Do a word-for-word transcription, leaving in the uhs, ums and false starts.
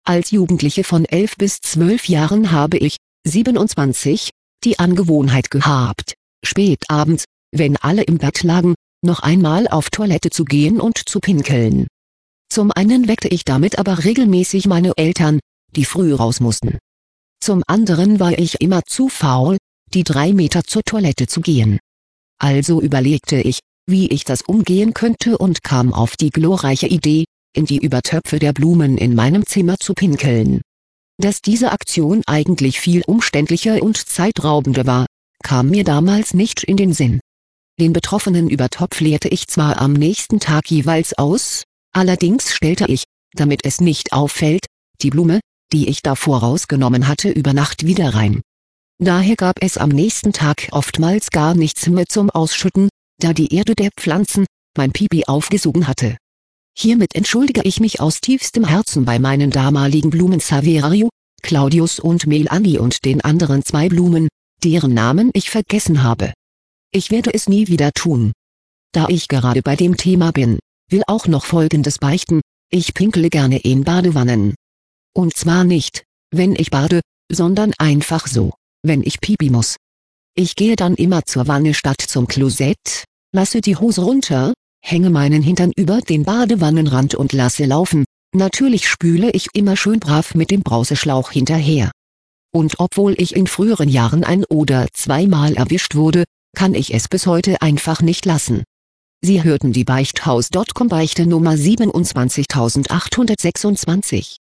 Als Jugendliche von elf bis zwölf Jahren habe ich, siebenundzwanzig, die Angewohnheit gehabt, spät abends, wenn alle im Bett lagen, noch einmal auf Toilette zu gehen und zu pinkeln. Zum einen weckte ich damit aber regelmäßig meine Eltern, die früh raus mussten. Zum anderen war ich immer zu faul, die drei Meter zur Toilette zu gehen. Also überlegte ich, wie ich das umgehen könnte und kam auf die glorreiche Idee, in die Übertöpfe der Blumen in meinem Zimmer zu pinkeln. Dass diese Aktion eigentlich viel umständlicher und zeitraubender war, kam mir damals nicht in den Sinn. Den betroffenen Übertopf leerte ich zwar am nächsten Tag jeweils aus, allerdings stellte ich, damit es nicht auffällt, die Blume, die ich davor rausgenommen hatte, über Nacht wieder rein. Daher gab es am nächsten Tag oftmals gar nichts mehr zum Ausschütten, da die Erde der Pflanzen mein Pipi aufgesogen hatte. Hiermit entschuldige ich mich aus tiefstem Herzen bei meinen damaligen Blumen Saverio, Claudius und Melanie und den anderen zwei Blumen, deren Namen ich vergessen habe. Ich werde es nie wieder tun. Da ich gerade bei dem Thema bin, will auch noch Folgendes beichten: Ich pinkele gerne in Badewannen. Und zwar nicht, wenn ich bade, sondern einfach so, wenn ich pipi muss. Ich gehe dann immer zur Wanne statt zum Klosett, lasse die Hose runter, hänge meinen Hintern über den Badewannenrand und lasse laufen. Natürlich spüle ich immer schön brav mit dem Brauseschlauch hinterher. Und obwohl ich in früheren Jahren ein- oder zweimal erwischt wurde, kann ich es bis heute einfach nicht lassen. Sie hörten die Beichthaus Punkt com Beichte Nummer siebenundzwanzigtausendachthundertsechsundzwanzig.